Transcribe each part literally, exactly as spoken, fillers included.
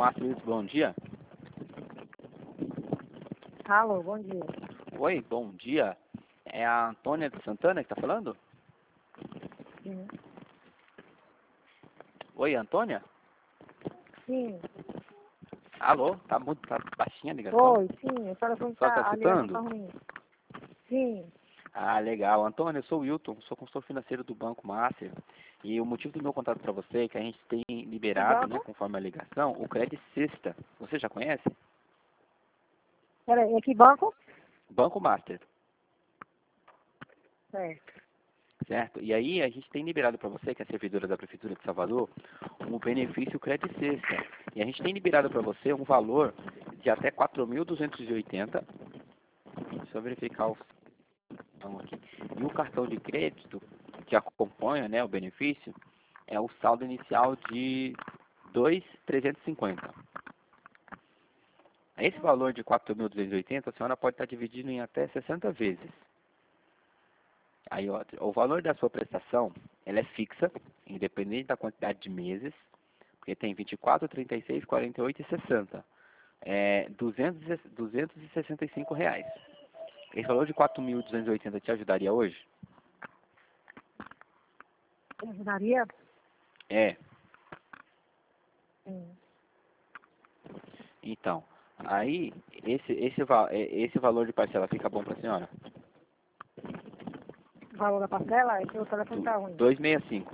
Master, bom dia. Alô, bom dia. Oi, bom dia. É a Antônia de Santana que está falando? Sim. Oi, Antônia? Sim. Alô, tá muito tá baixinha a ligação? Oi, sim. O telefone Só tá tá, a ligação escutando? tá ruim. Sim. Ah, legal. Antônia, eu sou o Wilton, sou consultor financeiro do Banco Master. E o motivo do meu contato para você é que a gente tem O liberado, né, banco? conforme a ligação, o Credit Sexta. Você já conhece? Peraí, é que banco? Banco Master, Certo. certo? E aí a gente tem liberado para você, que é servidora da Prefeitura de Salvador, um benefício Credit Sexta. E a gente tem liberado para você um valor de até quatro mil duzentos e oitenta. Deixa eu verificar o aqui. E o cartão de crédito que acompanha, né, o benefício é o saldo inicial de dois mil trezentos e cinquenta. Esse valor de quatro mil duzentos e oitenta a senhora pode estar dividindo em até sessenta vezes. Aí, ó, o valor da sua prestação, ela é fixa, independente da quantidade de meses, porque tem vinte e quatro, trinta e seis, quarenta e oito e sessenta. É duzentos, duzentos e sessenta e cinco reais. Esse valor de quatro mil duzentos e oitenta te ajudaria hoje? Ajudaria? É. Sim. Então, aí, esse, esse, va- é, esse valor de parcela fica bom para a senhora? O valor da parcela é que o telefone tá ruim. duzentos e sessenta e cinco.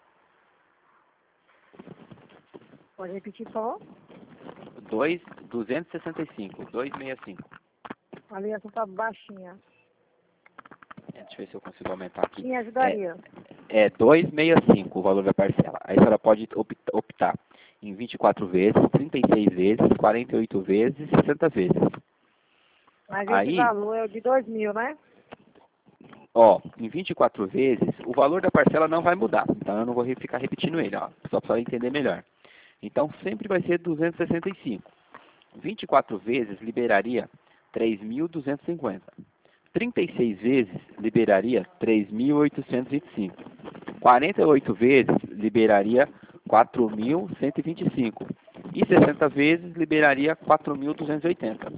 Pode repetir, por favor? dois, duzentos e sessenta e cinco. duzentos e sessenta e cinco. A ligação tá baixinha. É, deixa eu ver se eu consigo aumentar aqui. Sim, É, ajudaria. é duzentos e sessenta e cinco o valor da parcela. Aí a senhora pode opt- optar em vinte e quatro vezes, trinta e seis vezes, quarenta e oito vezes e sessenta vezes. Mas esse Aí, valor é o de dois mil, né? ó, em vinte e quatro vezes, o valor da parcela não vai mudar. Então eu não vou re- ficar repetindo ele, ó, só para entender melhor. Então sempre vai ser duzentos e sessenta e cinco. vinte e quatro vezes liberaria três mil duzentos e cinquenta. trinta e seis vezes liberaria três mil oitocentos e vinte e cinco. quarenta e oito vezes liberaria quatro mil cento e vinte e cinco. E sessenta vezes liberaria quatro mil duzentos e oitenta.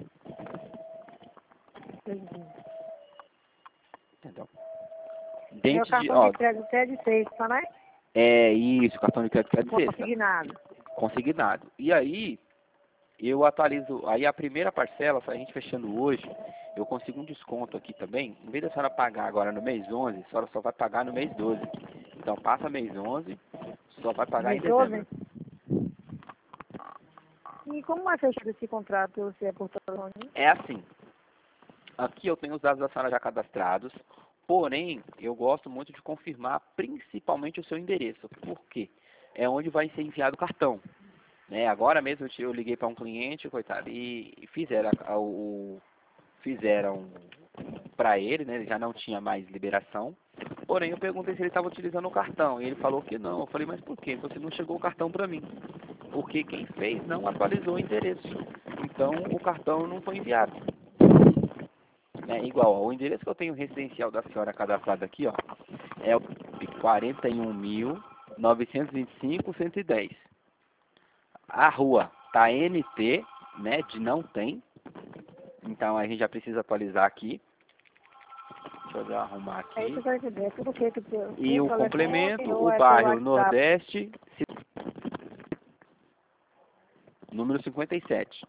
Entendi. Entendeu? Meu Dentro de, cartão de ó, crédito é de sexta, né? é isso, cartão de crédito é de sexta, Consignado. consignado. E aí, eu atualizo, aí a primeira parcela, se a gente fechando hoje, eu consigo um desconto aqui também. Em vez da senhora pagar agora no mês onze, a senhora só vai pagar no mês doze. Então passa mês onze, só vai pagar em Mês dezembro. doze? E como é fechado esse contrato, se é por telefone? É assim, aqui eu tenho os dados da senhora já cadastrados, porém, eu gosto muito de confirmar principalmente o seu endereço. Por quê? É onde vai ser enviado o cartão. Né? Agora mesmo eu te- eu liguei para um cliente, coitado, e, e fizeram a- a- o, fizeram para ele, né? Ele já não tinha mais liberação. Porém, eu perguntei se ele estava utilizando o cartão. E ele falou que não. Eu falei, mas por quê? Você não chegou o cartão para mim. Porque quem fez não atualizou o endereço. Então, o cartão não foi enviado. É igual, ó, o endereço que eu tenho residencial da senhora cadastrado aqui, ó, é o quarenta e um mil novecentos e vinte e cinco cento e dez. A rua tá N T, né, de não tem. Então, a gente já precisa atualizar aqui. Deixa eu arrumar É isso aqui. que eu entender. É tudo feito por, E por o telefone complemento, ou o é pelo bairro WhatsApp? Nordeste, número cinquenta e sete.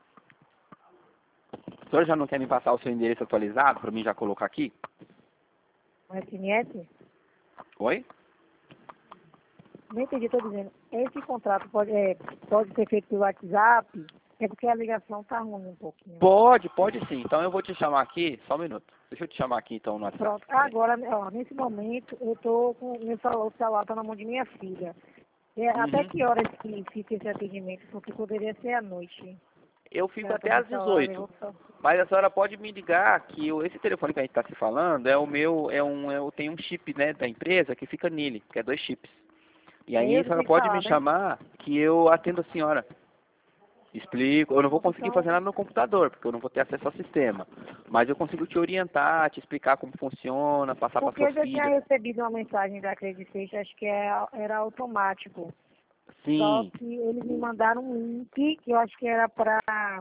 O senhor já não quer me passar o seu endereço atualizado para mim já colocar aqui? Um S M S? Oi? Não entendi, estou dizendo. Esse contrato pode, é, pode ser feito pelo WhatsApp? É porque a ligação tá ruim um pouquinho. Pode, pode sim. Então eu vou te chamar aqui, só um minuto. Deixa eu te chamar aqui então no WhatsApp. Pronto. Agora, ó, nesse momento, eu tô com meu celular, o celular tá na mão de minha filha. É, até Uhum. que horas que fica esse atendimento? Porque poderia ser à noite. Eu fico Ela tá até no às celular, dezoito. levou o celular. Mas a senhora pode me ligar que o- esse telefone que a gente está se falando é o meu, é um, eu tenho um chip, né, da empresa que fica nele, que é dois chips. E É aí eu a que senhora tenho que pode me falar, né? chamar que eu atendo a senhora. Explico, eu não vou Pronto, conseguir então, fazer nada no computador, porque eu não vou ter acesso ao sistema. Mas eu consigo te orientar, te explicar como funciona, passar para porque sua eu já tinha filha. recebido uma mensagem da Credit Sexta, acho que é- era automático. Só Sim, que eles me mandaram um link que eu acho que era para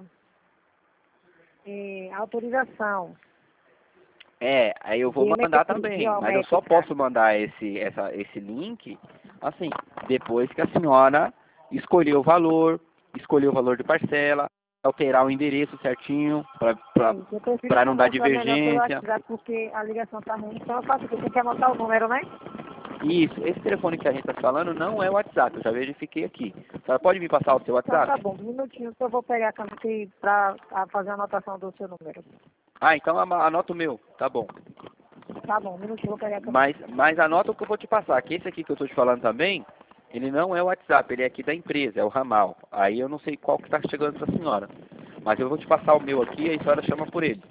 é, autorização é, aí eu vou mandar biometri- também, mas eu só biométrica. posso mandar esse, essa, esse link, assim, depois que a senhora escolher o valor, escolher o valor de parcela, alterar o endereço certinho, É isso. Eu prefiro para não dar conversar melhor pelo divergência. WhatsApp porque a ligação tá ruim. Então eu faço o quê? Tem que anotar o número, né? Isso, esse telefone que a gente está falando não é o WhatsApp, eu já verifiquei aqui. A senhora pode me passar o seu Então tá WhatsApp? bom. Um minutinho que eu vou pegar a caneta para fazer a anotação do seu número. Ah, então ama- anota o meu, tá bom. Tá bom, um minutinho, eu vou pegar a caneta. Mas, mas anota o que eu vou te passar, que esse aqui que eu estou te falando também, ele não é o WhatsApp, ele é aqui da empresa, é o ramal. Aí eu não sei qual que está chegando para a senhora. Mas eu vou te passar o meu aqui e a senhora chama por ele.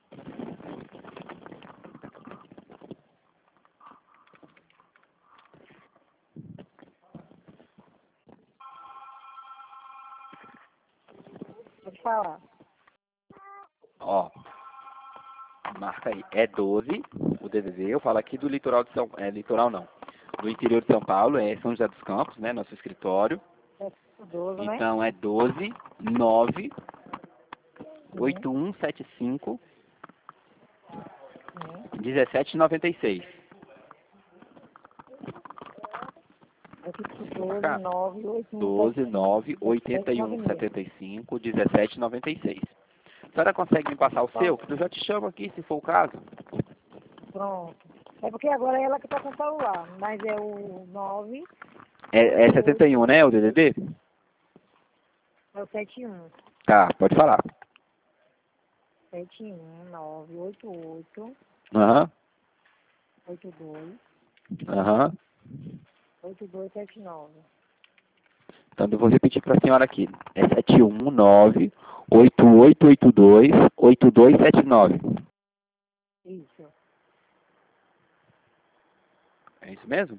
Pode falar. Ó, marca aí. É doze, o D D D, eu falo aqui do litoral de São... É, litoral não. Do interior de São Paulo, é São José dos Campos, né, nosso escritório. É doze, né? Então é doze, nove, Sim, oito um sete cinco, sim. dezessete noventa e seis. Eu fico doze, Marcar? nove, oito, um, sete, doze, cinco, nove, oitenta dezessete, e nove, um, seis. setenta e cinco, dezessete noventa e seis. A senhora consegue me passar o seu? Pronto. Eu já te chamo aqui, se for o caso. Pronto. É porque agora é ela que tá com o celular, mas é o nove, É, é oito, setenta e um, oito, né, o D D D? é o sete um. Tá, pode falar. sete um, nove, oito, oito, Aham, oito dois, aham. oito dois sete nove. Então eu vou repetir para a senhora aqui. É sete um nove, oito oito oito dois, oito dois sete nove. Isso, É isso mesmo?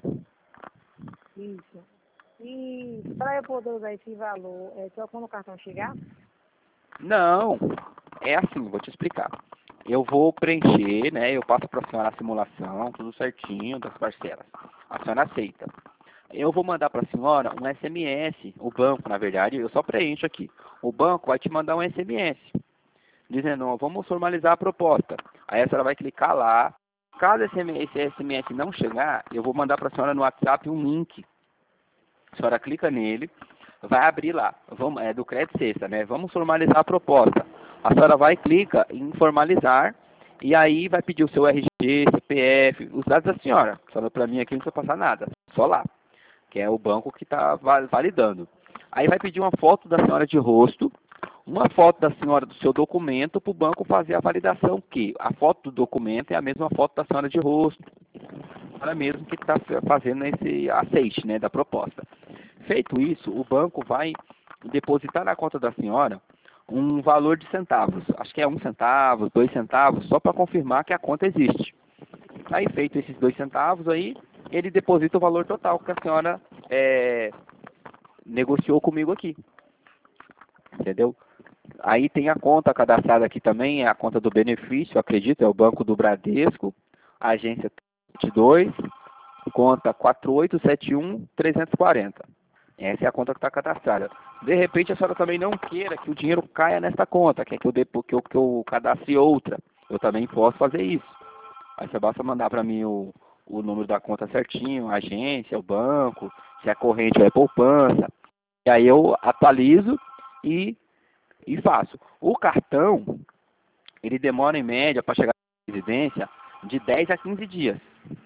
isso. E para eu poder usar esse valor, é só quando o cartão chegar? Não, é assim, vou te explicar. Eu vou preencher, né? Eu passo para a senhora a simulação, tudo certinho das parcelas. A senhora aceita. Eu vou mandar para a senhora um S M S, o banco, na verdade, eu só preencho aqui. O banco vai te mandar um S M S, dizendo, ó, vamos formalizar a proposta. Aí a senhora vai clicar lá. Caso esse S M S não chegar, eu vou mandar para a senhora no WhatsApp um link. A senhora clica nele, vai abrir lá, vamos, é do Crédito Sexta, né? Vamos formalizar a proposta. A senhora vai, clica em formalizar, e aí vai pedir o seu R G, C P F, os dados da senhora. A senhora, para mim aqui não precisa passar nada, só lá, que é o banco que está validando. Aí vai pedir uma foto da senhora de rosto, uma foto da senhora do seu documento para o banco fazer a validação, que a foto do documento é a mesma foto da senhora de rosto, ela mesmo que está fazendo esse aceite, né, da proposta. Feito isso, o banco vai depositar na conta da senhora um valor de centavos. Acho que é um centavo, dois centavos, só para confirmar que a conta existe. Aí, feito esses dois centavos, aí ele deposita o valor total que a senhora é, negociou comigo aqui. Entendeu? Aí tem a conta cadastrada aqui também, é a conta do benefício, acredito, é o Banco do Bradesco, agência vinte e dois, conta quatro oito sete um três quatro zero. Essa é a conta que está cadastrada. De repente a senhora também não queira que o dinheiro caia nessa conta, quer que eu, dê, que eu, que eu cadastre outra. Eu também posso fazer isso. Aí você basta mandar para mim o, o número da conta certinho, a agência, o banco, se é corrente ou é poupança. E aí eu atualizo e, e faço. O cartão, ele demora em média para chegar na residência de dez a quinze dias.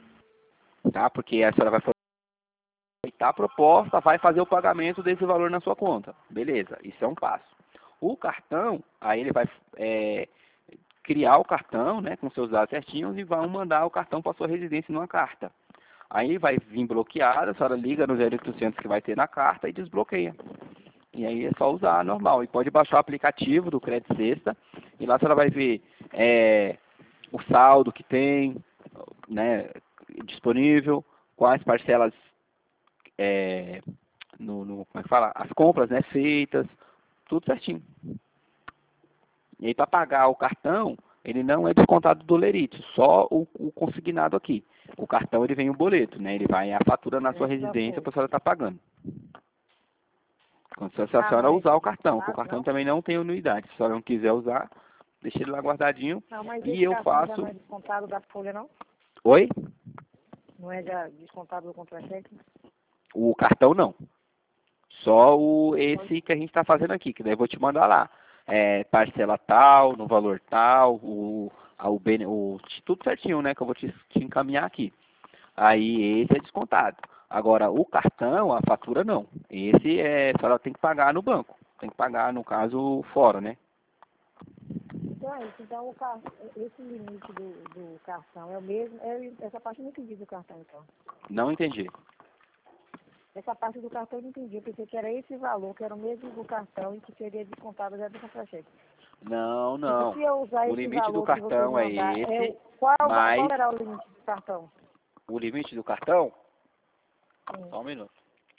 Tá? Porque a senhora vai aceitar a proposta, vai fazer o pagamento desse valor na sua conta. Beleza, isso é um passo. O cartão, aí ele vai é, criar o cartão, né, com seus dados certinhos e vai mandar o cartão para sua residência numa carta. Aí vai vir bloqueado, a senhora liga no zero oitocentos que vai ter na carta e desbloqueia. E aí é só usar normal. E pode baixar o aplicativo do Crédito Sexta e lá a senhora vai ver é, o saldo que tem, né, disponível, quais parcelas é, no, no, como é que fala? As compras, né, feitas, tudo certinho. E aí para pagar o cartão, ele não é descontado do lerite, só o, o consignado aqui. O cartão ele vem o boleto, né? Ele vai a fatura na sua Esse já residência foi. para a senhora estar pagando. Quando se a Ah, senhora não é usar o cartão, porque o descontado, cartão não? também não tem anuidade. Se a senhora não quiser usar, deixa ele lá guardadinho Não, mas e esse eu cartão já faço... não é descontado da folha, não? Oi? Não é já descontado do contra-cheque? O cartão não. Só o esse que a gente está fazendo aqui, que daí eu vou te mandar lá. É, parcela tal, no valor tal, o, a- o, bene- o, tudo certinho, né? Que eu vou te, te encaminhar aqui. Aí esse é descontado. Agora, o cartão, a fatura não. Esse é, só ela tem que pagar no banco. Tem que pagar, no caso, fora, né? Então é isso. Então, o car... esse limite do, do cartão é o mesmo? É, essa parte eu não entendi do cartão, então. Não entendi. Essa parte do cartão eu não entendi. Eu pensei que era esse valor, que era o mesmo do cartão e que seria descontado já do contra-cheque. Não, Tipo, não. se eu usar O esse limite do valor que você cartão é mandar, é o... esse, qual, mas qual será o limite do cartão? o limite do cartão, Sim. só um minuto.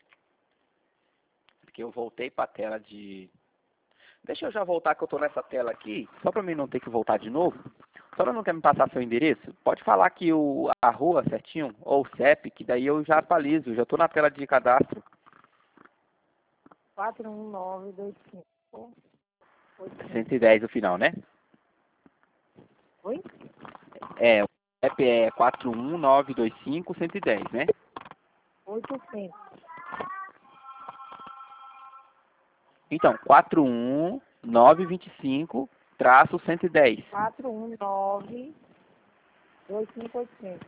Porque eu voltei para a tela de... Deixa eu já voltar que eu estou nessa tela aqui, só para mim não ter que voltar de novo. A senhora não quer me passar seu endereço? Pode falar que o, a rua certinho, ou o C E P, que daí eu já atualizo, já estou na tela de cadastro. quatro um nove dois cinco. cento e dez no final, né? Oi? É, o C E P é quatro um nove dois cinco, cento e dez, né? oitocentos. Então, quatro um nove dois cinco, traço cento e dez. quatro um nove dois cinco oitocentos.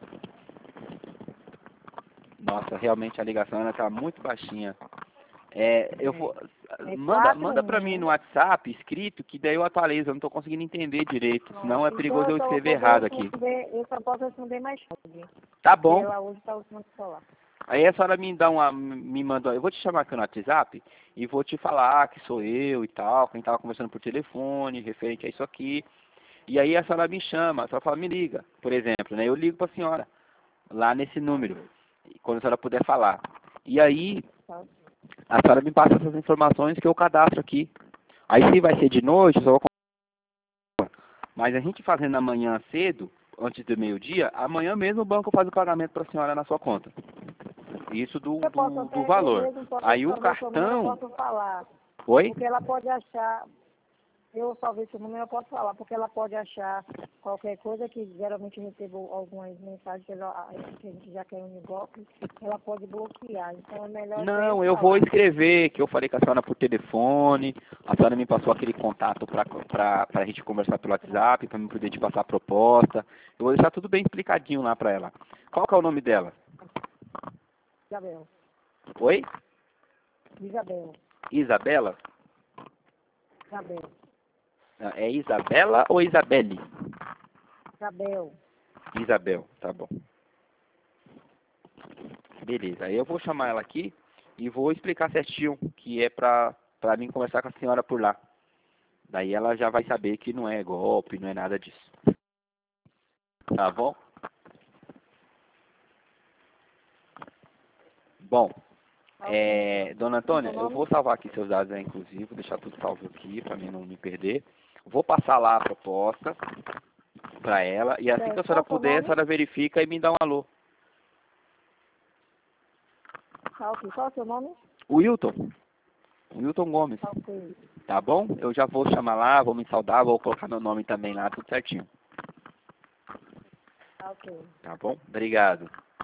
Nossa, realmente a ligação está muito baixinha. É, eu vou, É manda quatro manda para mim um. no WhatsApp escrito que daí eu atualizo. Eu não estou conseguindo entender direito, senão é Então perigoso eu eu só vou escrever poder errado aqui. responder, eu só posso responder mais tarde. Tá Porque bom. ela hoje está usando o celular. Aí a senhora me dá uma, me manda, eu vou te chamar aqui no WhatsApp e vou te falar que sou eu e tal, que a gente tava conversando por telefone, referente a isso aqui. E aí a senhora me chama, a senhora fala, me liga, por exemplo, né? Eu ligo para a senhora, lá nesse número, quando a senhora puder falar. E aí Tá? a senhora me passa essas informações que eu cadastro aqui. Aí se vai ser de noite, eu só vou... Mas a gente fazendo amanhã cedo, antes do meio-dia, amanhã mesmo o banco faz o pagamento para a senhora na sua conta. Isso do, Eu posso do, do até, eu valor. mesmo posso, Aí o talvez seu número eu cartão... posso falar. Oi? Porque ela pode achar, eu talvez seu número eu posso falar, porque ela pode achar qualquer coisa que geralmente eu recebo algumas mensagens que, ela, que a gente já quer um golpe, ela pode bloquear. Então é melhor até eu Não, eu vou falar. escrever que eu falei com a senhora por telefone, a senhora me passou aquele contato para a gente conversar pelo WhatsApp, para eu poder te passar a proposta. Eu vou deixar tudo bem explicadinho lá para ela. Qual que é o nome dela? Isabel. Oi? Isabel. Isabela? Isabel. Não, é Isabela ou Isabelle? Isabel. Isabel, tá bom. Beleza, aí eu vou chamar ela aqui e vou explicar certinho que é pra, pra mim conversar com a senhora por lá. Daí ela já vai saber que não é golpe, não é nada disso. Tá bom? Bom, é, dona Antônia, eu vou salvar aqui seus dados, né, inclusive, vou deixar tudo salvo aqui para mim não me perder. Vou passar lá a proposta para ela e assim que a senhora puder, a senhora verifica e me dá um alô. Tá ok. Qual é o seu nome? O Wilton, o Wilton Gomes, Tá ok. tá bom? Eu já vou chamar lá, vou me saudar, vou colocar meu nome também lá, tudo certinho. Tá ok. Tá bom? Obrigado.